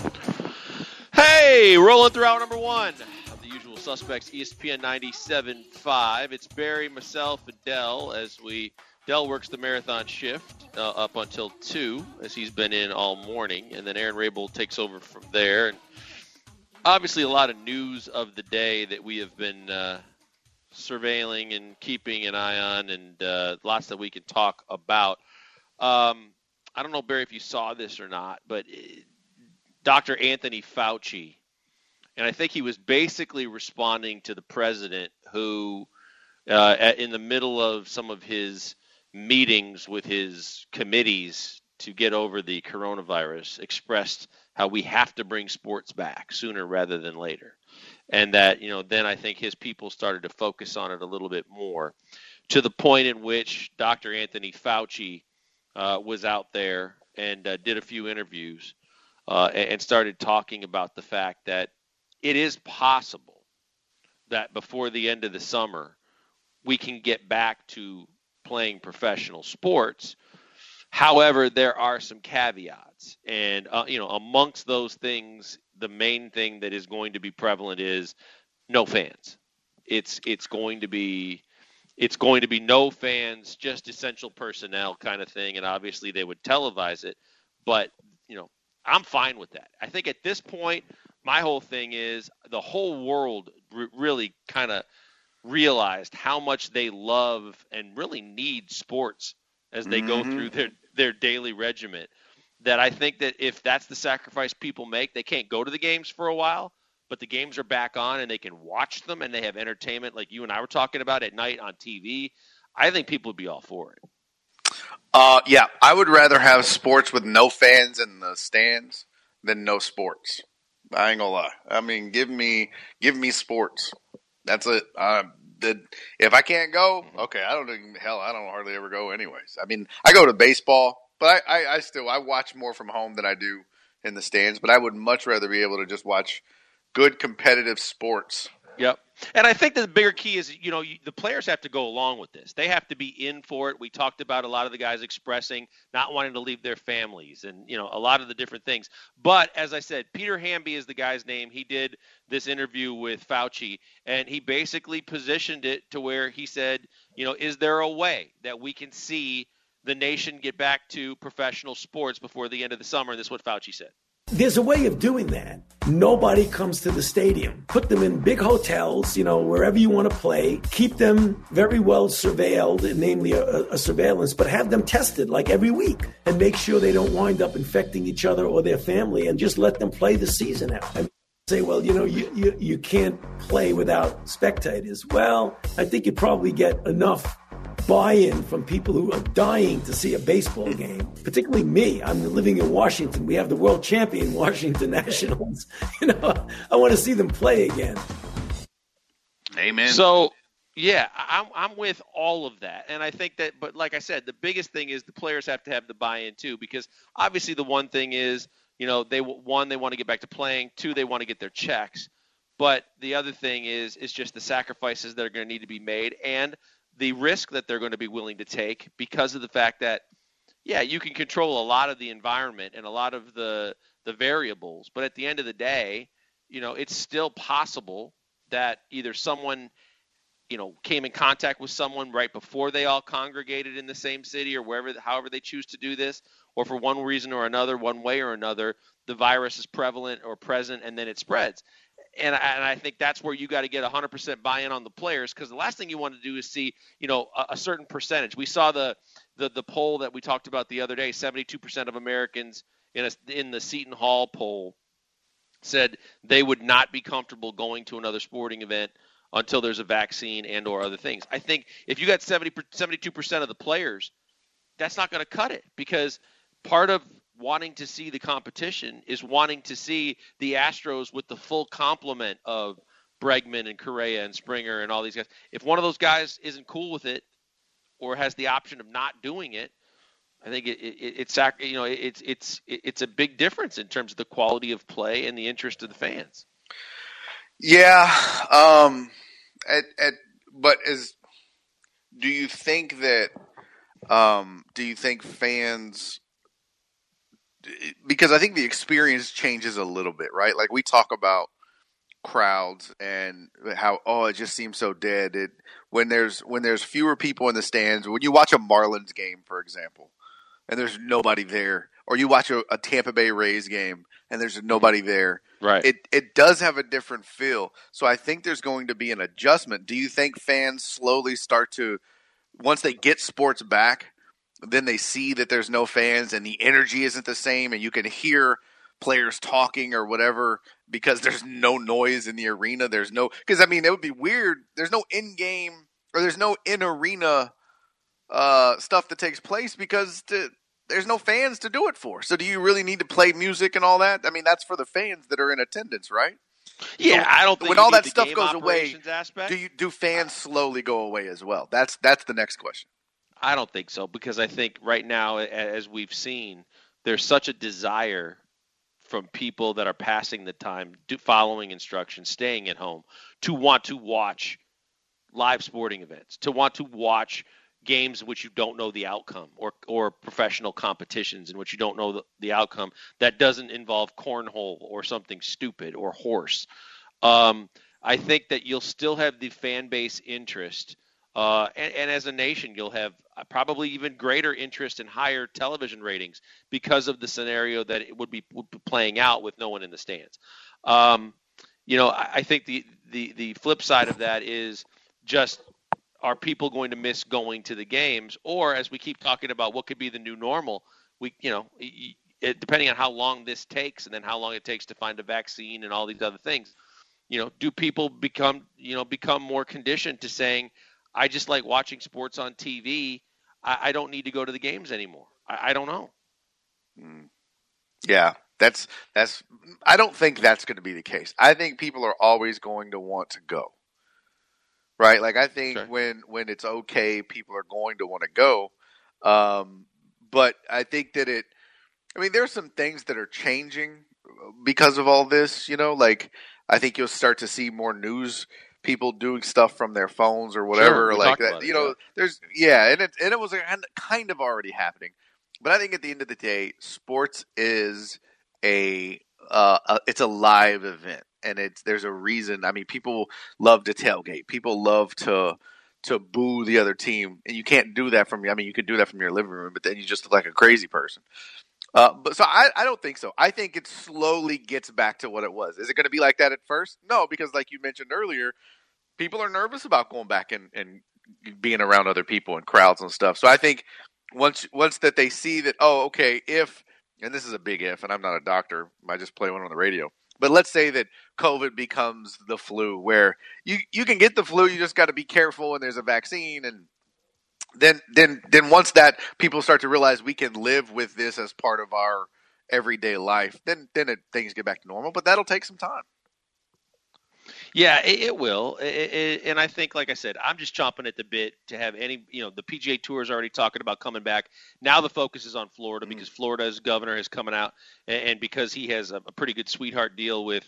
Hey, rolling through hour number one of The Usual Suspects, E S P N ninety-seven point five. It's Barry, myself, and Dell as we Dell works the marathon shift uh, up until two, as he's been in all morning, and then Aaron Rabel takes over from there. And obviously, a lot of news of the day that we have been uh, surveilling and keeping an eye on, and uh, lots that we can talk about. Um, I don't know, Barry, if you saw this or not, but Doctor Anthony Fauci, and I think he was basically responding to the president who, uh, at, in the middle of some of his meetings with his committees to get over the coronavirus, expressed how we have to bring sports back sooner rather than later. And that, you know, then I think his people started to focus on it a little bit more, to the point in which Doctor Anthony Fauci uh, was out there and uh, did a few interviews uh, and started talking about the fact that it is possible that before the end of the summer, we can get back to playing professional sports. However, there are some caveats. And, uh, you know, amongst those things, the main thing that is going to be prevalent is no fans. It's it's going to be it's going to be no fans, just essential personnel kind of thing. And obviously they would televise it. But, you know, I'm fine with that. I think at this point, my whole thing is the whole world r- really kind of realized how much they love and really need sports as they mm-hmm. go through their, their daily regiment, that I think that if that's the sacrifice people make, they can't go to the games for a while, but the games are back on and they can watch them and they have entertainment like you and I were talking about at night on T V. I think people would be all for it. Uh, yeah, I would rather have sports with no fans in the stands than no sports. I ain't gonna lie. I mean, give me give me sports. That's it. Uh, the, if I can't go, okay, I don't even, hell, I don't hardly ever go anyways. I mean, I go to baseball, but I, I, I still, I watch more from home than I do in the stands, but I would much rather be able to just watch good competitive sports. Yep. And I think that the bigger key is, you know, you, the players have to go along with this. They have to be in for it. We talked about a lot of the guys expressing not wanting to leave their families and, you know, a lot of the different things. But as I said, Peter Hamby is the guy's name. He did this interview with Fauci, and he basically positioned it to where he said, you know, is there a way that we can see the nation get back to professional sports before the end of the summer? And this is what Fauci said. There's a way of doing that. Nobody comes to the stadium. Put them in big hotels, you know, wherever you want to play. Keep them very well surveilled, namely a, a surveillance, but have them tested like every week and make sure they don't wind up infecting each other or their family, and just let them play the season out. And say, well, you know, you, you, you can't play without spectators. Well, I think you probably get enough buy-in from people who are dying to see a baseball game, particularly me. I'm living in Washington. We have the world champion Washington Nationals. You know, I want to see them play again. Amen. So, yeah, I'm, I'm with all of that. And I think that, but like I said, the biggest thing is the players have to have the buy-in too, because obviously the one thing is, you know, they one, they want to get back to playing. Two, they want to get their checks. But the other thing is, is just the sacrifices that are going to need to be made, and the risk that they're going to be willing to take because of the fact that, yeah, you can control a lot of the environment and a lot of the the variables, but at the end of the day, you know, it's still possible that either someone, you know, came in contact with someone right before they all congregated in the same city or wherever, however they choose to do this, or for one reason or another, one way or another, the virus is prevalent or present and then it spreads. And I, and I think that's where you got to get one hundred percent buy-in on the players, because the last thing you want to do is see, you know, a, a certain percentage. We saw the, the the poll that we talked about the other day. seventy-two percent of Americans in a, in the Seton Hall poll said they would not be comfortable going to another sporting event until there's a vaccine and or other things. I think if you got seventy, seventy-two percent of the players, that's not going to cut it, because part of wanting to see the competition is wanting to see the Astros with the full complement of Bregman and Correa and Springer and all these guys. If one of those guys isn't cool with it or has the option of not doing it, I think it, it, it's you know it's it's it's a big difference in terms of the quality of play and the interest of the fans. Yeah, um, at, at but as do you think that um, do you think fans? Because I think the experience changes a little bit, right? Like we talk about crowds and how oh it just seems so dead. It when there's when there's fewer people in the stands. When you watch a Marlins game, for example, and there's nobody there, or you watch a, a Tampa Bay Rays game and there's nobody there, right? It it does have a different feel. So I think there's going to be an adjustment. Do you think fans slowly start to, once they get sports back, then they see that there's no fans and the energy isn't the same, and you can hear players talking or whatever because there's no noise in the arena. There's no – because, I mean, it would be weird. There's no in-game or there's no in-arena uh, stuff that takes place because to, there's no fans to do it for. So do you really need to play music and all that? I mean, that's for the fans that are in attendance, right? Yeah, so I don't think when all that the stuff goes away, aspect. do you do fans slowly go away as well? That's that's the next question. I don't think so, because I think right now, as we've seen, there's such a desire from people that are passing the time, do, following instructions, staying at home, to want to watch live sporting events, to want to watch games in which you don't know the outcome, or or professional competitions in which you don't know the, the outcome that doesn't involve cornhole or something stupid or horse. Um, I think that you'll still have the fan base interest. Uh, and, and as a nation, you'll have probably even greater interest in higher television ratings because of the scenario that it would be, would be playing out with no one in the stands. Um, you know, I, I think the, the, the flip side of that is just, are people going to miss going to the games? Or, as we keep talking about what could be the new normal, we, you know, it, depending on how long this takes and then how long it takes to find a vaccine and all these other things, you know, do people become, you know, become more conditioned to saying, I just like watching sports on T V. I, I don't need to go to the games anymore. I, I don't know. Mm. Yeah, that's that's. I don't think that's going to be the case. I think people are always going to want to go. Right? Like, I think sure. when when it's okay, people are going to want to go. Um, but I think that it. I mean, there's some things that are changing because of all this. You know, like I think you'll start to see more news people doing stuff from their phones or whatever, sure, like that. It, you know, yeah. there's yeah, and it and it was kind of already happening. But I think at the end of the day, sports is a, uh, a it's a live event, and it's there's a reason. I mean, people love to tailgate. People love to to boo the other team, and you can't do that from. I mean, you could do that from your living room, but then you just look like a crazy person. Uh, but so I, I don't think so. I think it slowly gets back to what it was. Is it going to be like that at first? No, because like you mentioned earlier, people are nervous about going back and, and being around other people and crowds and stuff. So I think once once that they see that, oh, okay, if, and this is a big if, and I'm not a doctor, I just play one on the radio, but let's say that COVID becomes the flu, where you, you can get the flu, you just got to be careful, and there's a vaccine, and Then, then, then once that people start to realize we can live with this as part of our everyday life, then, then it, things get back to normal. But that'll take some time. Yeah, it, it will, it, it, and I think, like I said, I'm just chomping at the bit to have any. You know, the P G A Tour is already talking about coming back. Now the focus is on Florida because mm-hmm. Florida's governor is coming out, and, and because he has a, a pretty good sweetheart deal with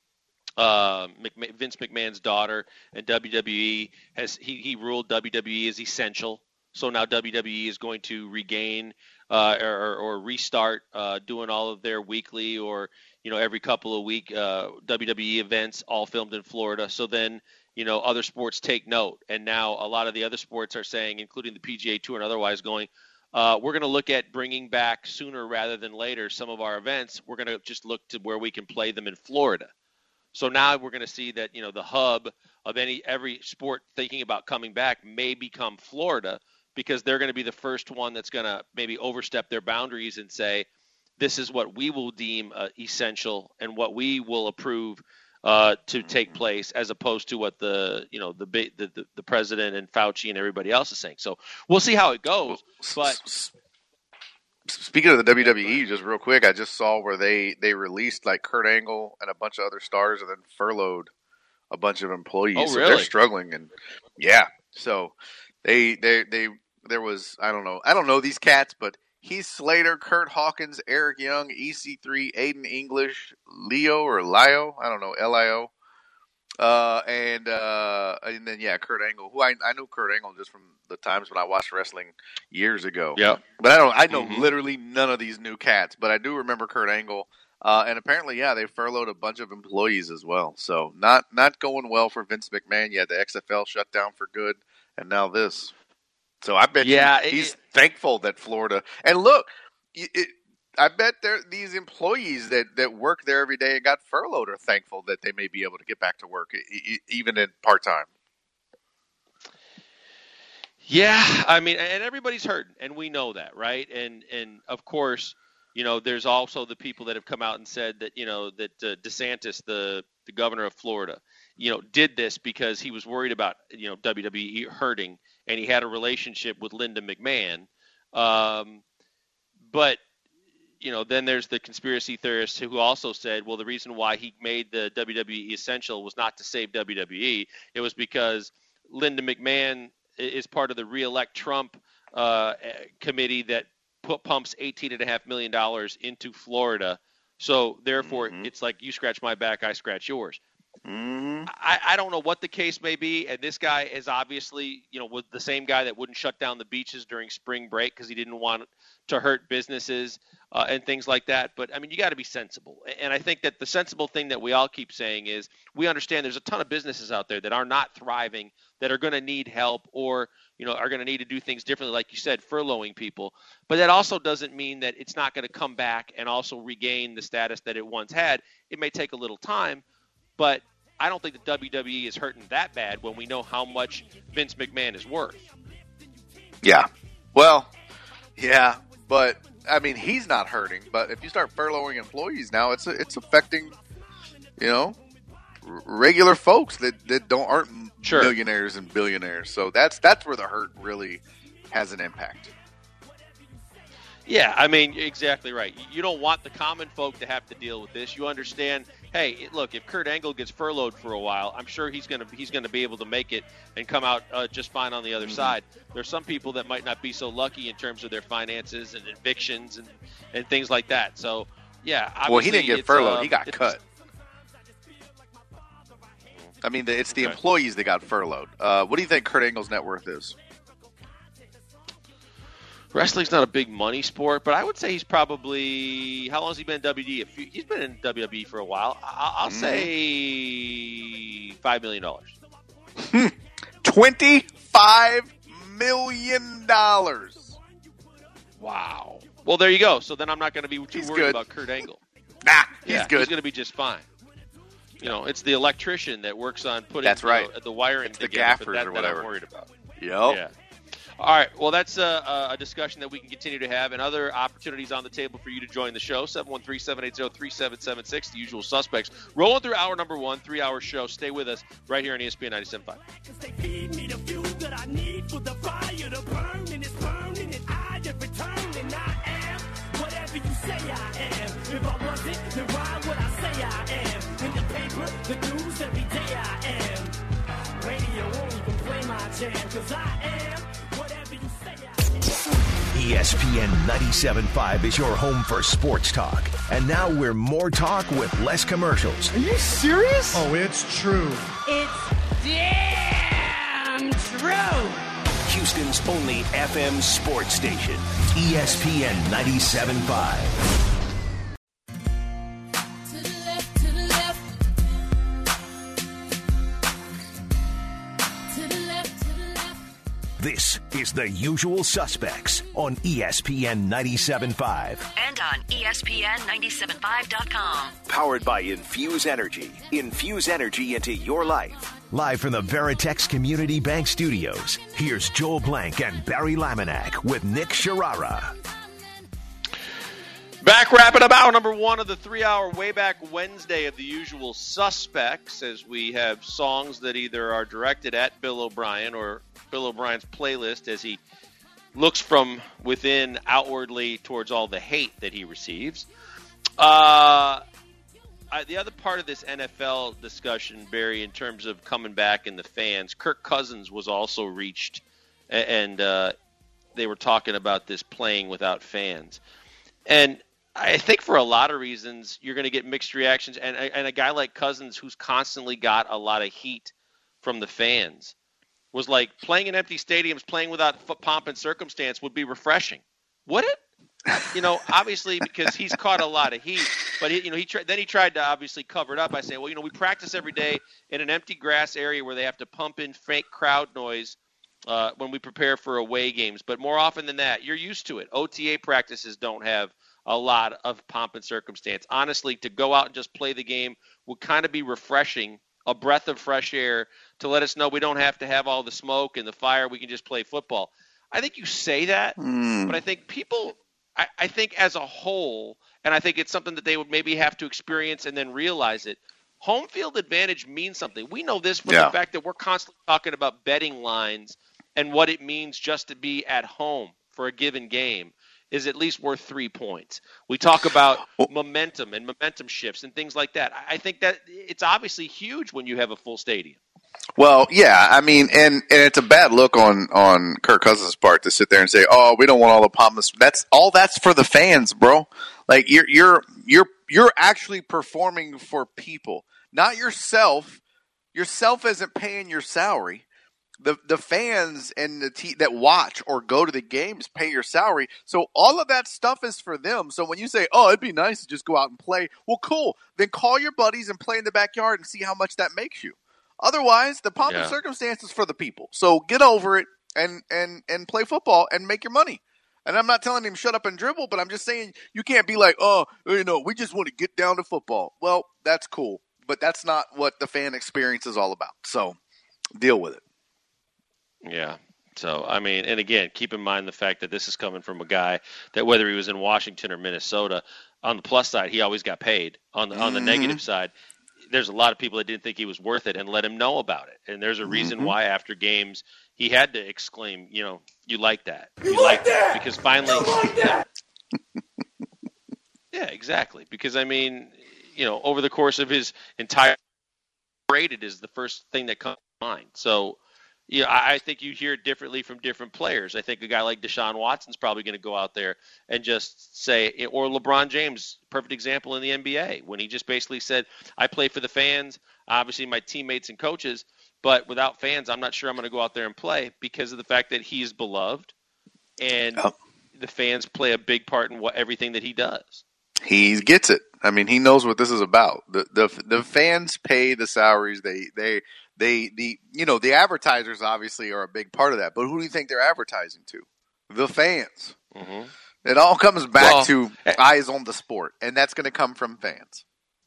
Uh, McMahon, Vince McMahon's daughter, and W W E has he, he ruled W W E as essential. So now W W E is going to regain uh, or, or restart uh, doing all of their weekly or you know every couple of week uh, W W E events, all filmed in Florida. So then you know other sports take note, and now a lot of the other sports are saying, including the P G A Tour and otherwise, going. Uh, we're going to look at bringing back sooner rather than later some of our events. We're going to just look to where we can play them in Florida. So now we're going to see that, you know, the hub of any every sport thinking about coming back may become Florida, because they're going to be the first one that's going to maybe overstep their boundaries and say, this is what we will deem uh, essential and what we will approve uh, to take place, as opposed to what the, you know, the, the, the, the president and Fauci and everybody else is saying. So we'll see how it goes. But speaking of the W W E, just real quick, I just saw where they, they released like Kurt Angle and a bunch of other stars, and then furloughed a bunch of employees. Oh, so really? They're struggling, and yeah, so they they they there was I don't know I don't know these cats, but Heath Slater, Kurt Hawkins, Eric Young, E C three, Aiden English, Leo or Lio, I don't know, L I O. Uh, and, uh, and then, yeah, Kurt Angle, who I, I knew Kurt Angle just from the times when I watched wrestling years ago. Yeah. But I don't, I know mm-hmm. literally none of these new cats, but I do remember Kurt Angle. Uh, and apparently, yeah, they furloughed a bunch of employees as well. So not not going well for Vince McMahon. You had the X F L shut down for good, and now this. So I bet yeah, you he's it, thankful that Florida. And look, it, I bet these employees that, that work there every day and got furloughed are thankful that they may be able to get back to work, even in part-time. Yeah, I mean, and everybody's hurting, and we know that, right? And, and of course, you know, there's also the people that have come out and said that, you know, that uh, DeSantis, the, the governor of Florida, you know, did this because he was worried about, you know, W W E hurting, and he had a relationship with Linda McMahon. Um, but, you know, then there's the conspiracy theorists who also said, well, the reason why he made the W W E essential was not to save W W E. It was because Linda McMahon is part of the Re-elect Trump uh, committee that put pumps eighteen point five million dollars into Florida. So, therefore, mm-hmm. it's like you scratch my back, I scratch yours. Mm-hmm. I, I don't know what the case may be, and this guy is obviously, you know, was the same guy that wouldn't shut down the beaches during spring break because he didn't want to hurt businesses uh, and things like that. But, I mean, you got to be sensible. And I think that the sensible thing that we all keep saying is we understand there's a ton of businesses out there that are not thriving, that are going to need help or, you know, are going to need to do things differently, like you said, furloughing people. But that also doesn't mean that it's not going to come back and also regain the status that it once had. It may take a little time, but I don't think the W W E is hurting that bad when we know how much Vince McMahon is worth. Yeah. Well, yeah, but I mean, he's not hurting. But if you start furloughing employees now, it's it's affecting, you know, r- regular folks that, that don't aren't sure. millionaires and billionaires. So that's that's where the hurt really has an impact. Yeah, I mean, exactly right. You don't want the common folk to have to deal with this. You understand, hey, look, if Kurt Angle gets furloughed for a while, I'm sure he's going to he's going to be able to make it and come out uh, just fine on the other mm-hmm. side. There's some people that might not be so lucky in terms of their finances and evictions and, and things like that. So, yeah. Well, he didn't get furloughed. Uh, he got cut. I mean, it's the okay. employees that got furloughed. Uh, what do you think Kurt Angle's net worth is? Wrestling's not a big money sport, but I would say he's probably – how long has he been in W W E? A few, he's been in W W E for a while. I'll, I'll mm. say five million dollars. twenty-five million dollars. Wow. Well, there you go. So then I'm not going to be too he's worried good. about Kurt Angle. Nah, he's yeah, good. He's going to be just fine. You know, it's the electrician that works on putting That's right. the, the wiring it's the together. gaffers that, or whatever. That I'm worried about. Yep. Yeah. All right, well, that's a, a discussion that we can continue to have and other opportunities on the table for you to join the show. seven one three, seven eight zero, three seven seven six, the usual suspects. Rolling through hour number one, three-hour show. Stay with us right here on E S P N ninety-seven point five. They feed me the fuel that I need for the fire to burn, and it's burning, and I have returned, and I am whatever you say I am. If I wasn't, then why would I say I am? In the paper, the news, every day I am. Radio won't even play my jam, because I am. E S P N ninety-seven point five is your home for sports talk. And now we're more talk with less commercials. Are you serious? Oh, it's true. It's damn true. Houston's only F M sports station, E S P N ninety-seven point five. This is The Usual Suspects on E S P N ninety-seven point five. And on E S P N ninety-seven point five dot com. Powered by Infuse Energy. Infuse energy into your life. Live from the Veritex Community Bank Studios, here's Joel Blank and Barry Laminack with Nick Sharara. Back wrapping up hour number one of the three-hour Way Back Wednesday of The Usual Suspects, as we have songs that either are directed at Bill O'Brien or Bill O'Brien's playlist as he looks from within outwardly towards all the hate that he receives. Uh, I, the other part of this N F L discussion, Barry, in terms of coming back and the fans, Kirk Cousins was also reached, and uh, they were talking about this playing without fans. And I think for a lot of reasons, you're going to get mixed reactions. And, and a guy like Cousins, who's constantly got a lot of heat from the fans, was like, playing in empty stadiums, playing without pomp and circumstance would be refreshing. Would it? you know, obviously because he's caught a lot of heat, but he, you know, he tried. Then he tried to obviously cover it up by saying, well, you know, we practice every day in an empty grass area where they have to pump in fake crowd noise uh, when we prepare for away games. But more often than that, you're used to it. O T A practices don't have a lot of pomp and circumstance. Honestly, to go out and just play the game would kind of be refreshing, a breath of fresh air to let us know we don't have to have all the smoke and the fire. We can just play football. I think you say that, mm. but I think people, I, I think as a whole, and I think it's something that they would maybe have to experience and then realize it, home field advantage means something. We know this from yeah. the fact that we're constantly talking about betting lines and what it means just to be at home for a given game is at least worth three points. We talk about well, momentum and momentum shifts and things like that. I think that it's obviously huge when you have a full stadium. Well, yeah, I mean, and, and it's a bad look on, on Kirk Cousins' part to sit there and say, "Oh, we don't want all the pomp." That's all. That's for the fans, bro. Like you're you're you're you're actually performing for people, not yourself. Yourself isn't paying your salary. The the fans and the te- that watch or go to the games pay your salary. So all of that stuff is for them. So when you say, "Oh, it'd be nice to just go out and play," well, cool. Then call your buddies and play in the backyard and see how much that makes you. Otherwise, the pomp yeah. and circumstances for the people. So get over it and, and, and play football and make your money. And I'm not telling him shut up and dribble, but I'm just saying you can't be like, "Oh, you know, we just want to get down to football." Well, that's cool, but that's not what the fan experience is all about. So deal with it. Yeah. So, I mean, and again, keep in mind the fact that this is coming from a guy that whether he was in Washington or Minnesota, on the plus side, he always got paid. On the on the mm-hmm. negative side, there's a lot of people that didn't think he was worth it and let him know about it. And there's a reason mm-hmm. why after games he had to exclaim, you know, you like that. You, you like that. that. Because finally. You like that. Yeah, exactly. Because, I mean, you know, over the course of his entire rated is the first thing that comes to mind. So, yeah, I, I think you hear it differently from different players. I think a guy like Deshaun Watson's probably going to go out there and just say, or LeBron James, perfect example in the N B A, when he just basically said, I play for the fans, obviously my teammates and coaches, but without fans, I'm not sure I'm going to go out there and play because of the fact that he is beloved and oh. the fans play a big part in what everything that he does. He gets it. I mean, he knows what this is about. The the the fans pay the salaries. They they they the you know the advertisers obviously are a big part of that. But who do you think they're advertising to? The fans. Mm-hmm. It all comes back well, to eyes on the sport, and that's going to come from fans.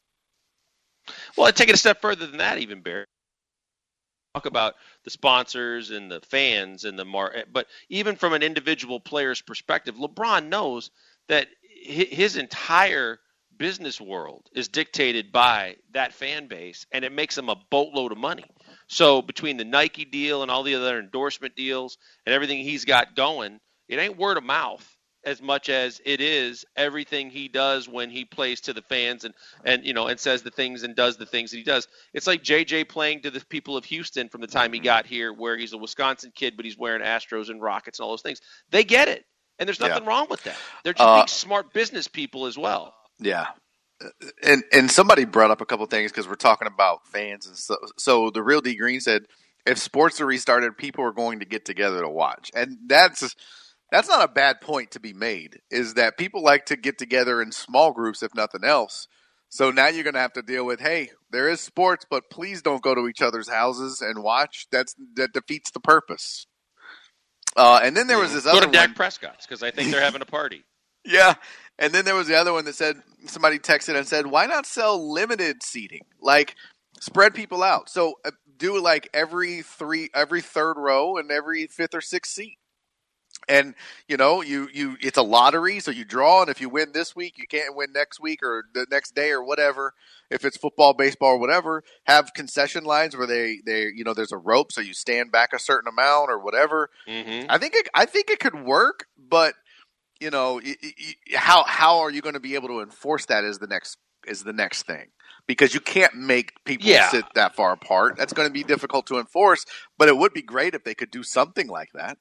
Well, I take it a step further than that, even Barry. Talk about the sponsors and the fans and the mar, but even from an individual player's perspective, LeBron knows that his entire business world is dictated by that fan base, and it makes him a boatload of money. So between the Nike deal and all the other endorsement deals and everything he's got going, it ain't word of mouth as much as it is everything he does when he plays to the fans and, and you know and says the things and does the things that he does. It's like J J playing to the people of Houston from the time he got here, where he's a Wisconsin kid, but he's wearing Astros and Rockets and all those things. They get it. And there's nothing yeah. wrong with that. They're just uh, being smart business people as well. Yeah. And and somebody brought up a couple things because we're talking about fans. And so, so the Real D Green said, if sports are restarted, people are going to get together to watch. And that's that's not a bad point to be made, is that people like to get together in small groups, if nothing else. So now you're going to have to deal with, hey, there is sports, but please don't go to each other's houses and watch. That's That defeats the purpose. Uh, and then there was this Go other to Dak one. Prescott's because I think they're having a party. Yeah. And then there was the other one that said, somebody texted and said, why not sell limited seating? Like, spread people out. So uh, do it like every three, every third row and every fifth or sixth seat. And, you know, you, you it's a lottery, so you draw, and if you win this week, you can't win next week or the next day or whatever. If it's football, baseball, or whatever, have concession lines where they, they you know, there's a rope, so you stand back a certain amount or whatever. Mm-hmm. I think it, I think it could work, but, you know, it, it, how how are you going to be able to enforce that is the next is the next thing. Because you can't make people yeah. sit that far apart. That's going to be difficult to enforce, but it would be great if they could do something like that.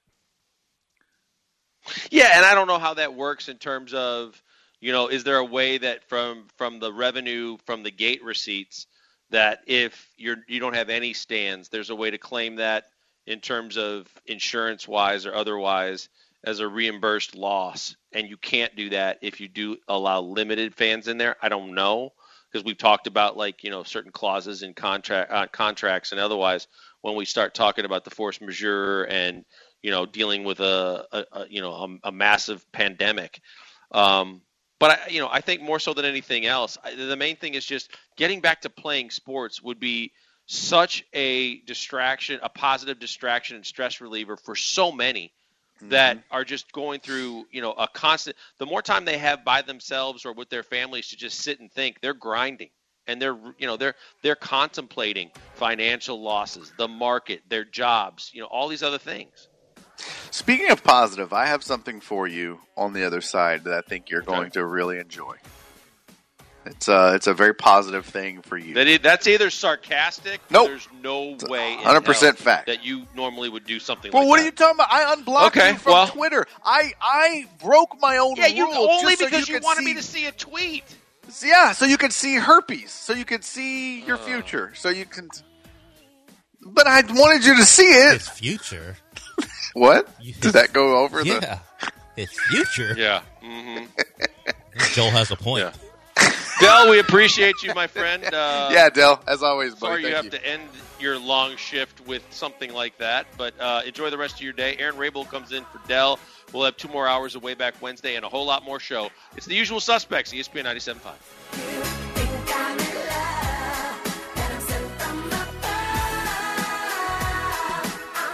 Yeah, and I don't know how that works in terms of, you know, is there a way that from from the revenue from the gate receipts that if you're you don't have any stands, there's a way to claim that in terms of insurance wise or otherwise, as a reimbursed loss, and you can't do that if you do allow limited fans in there. I don't know, because we've talked about, like, you know, certain clauses in contract uh, contracts and otherwise when we start talking about the force majeure and, you know, dealing with a, a, a you know a, a massive pandemic. Um, but I, you know, I think more so than anything else, I, the main thing is just getting back to playing sports would be such a distraction, a positive distraction and stress reliever for so many that mm-hmm. are just going through, you know, a constant, the more time they have by themselves or with their families to just sit and think, they're grinding and they're, you know, they're, they're contemplating financial losses, the market, their jobs, you know, all these other things. Speaking of positive, I have something for you on the other side that I think you're going okay. to really enjoy. It's a, it's a very positive thing for you. That is, that's either sarcastic nope. or there's no it's way one hundred percent in fact that you normally would do something well, like what that. Well, what are you talking about? I unblocked okay, you from well, Twitter. I, I broke my own yeah, you, rule. only just because so you, you wanted see, me to see a tweet. Yeah, so you could see herpes. So you could see your uh, future. So you can... But I wanted you to see it. His future? What? Did that go over? Yeah. The... His future? Yeah. Mm-hmm. Joel has a point. Yeah. Del, we appreciate you, my friend. Uh, yeah, Del, as always, buddy. Sorry you Thank have you. to end your long shift with something like that, but uh, enjoy the rest of your day. Aaron Rabel comes in for Del. We'll have two more hours of Way Back Wednesday and a whole lot more show. It's The Usual Suspects, E S P N ninety-seven point five.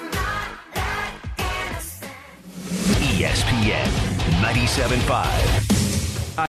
E S P N ninety-seven point five.